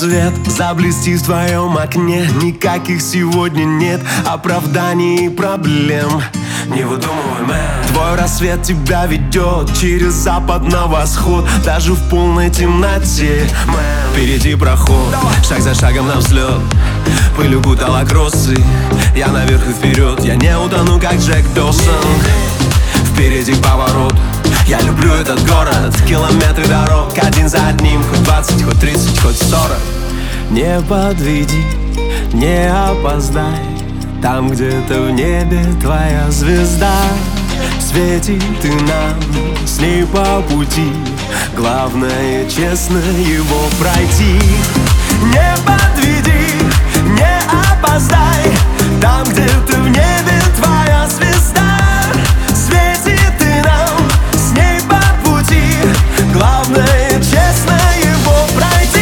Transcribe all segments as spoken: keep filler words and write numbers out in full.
свет заблестит в твоем окне. Никаких сегодня нет оправданий и проблем. Не выдумывай, мэн. Твой рассвет тебя ведет через запад на восход, даже в полной темноте, мэн. Впереди проход, шаг за шагом на взлет. Пыль укутала кроссы, я наверх и вперед. Я не утону, как Джек Доусон. Впереди поворот, я люблю этот город. Километры дорог, один за одним. Хоть двадцать, хоть тридцать, хоть сорок. Не подведи, не опоздай. Там где-то в небе твоя звезда. Светит ты нам с ней по пути. Главное, честно его пройти. Не подведи, не опоздай. Там где-то в небе твоя звезда. Светит ты нам с ней по пути. Главное, честно его пройти.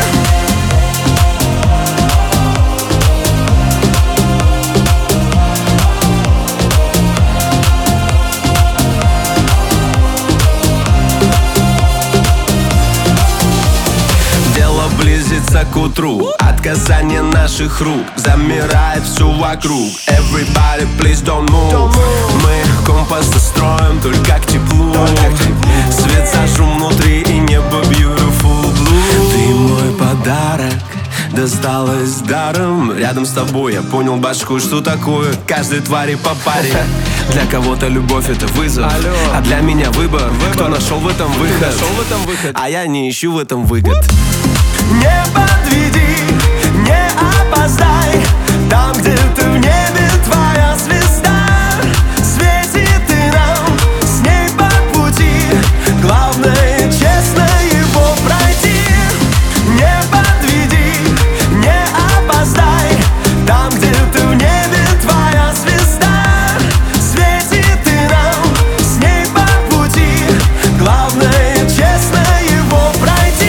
Близится к утру, от касания наших рук замирает все вокруг. Everybody please don't move. Мы компас настроим только к теплу. Свет зажжем внутри и небо beautiful blue. Ты мой подарок, досталось даром. Рядом с тобой я понял башку, что такое каждой твари по паре. Для кого-то любовь это вызов, алло, а для меня выбор, выбор. Кто нашел в этом выход, нашел в этом выход, а я не ищу в этом выгод. Не подведи, не опоздай. Там где-то в небе твоя звезда. Светит ты нам с ней по пути. Главное, честно его пройти. Не подведи, не опоздай. Там где-то в небе твоя звезда. Светит ты нам с ней по пути. Главное, честно его пройти.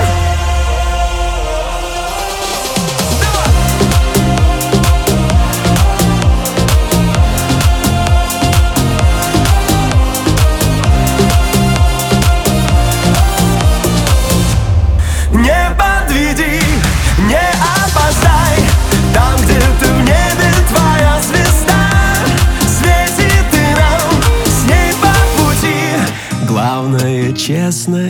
Не подведи, не опоздай. Там где-то в небе твоя звезда. Светит ты нам с ней по пути. Главное, честно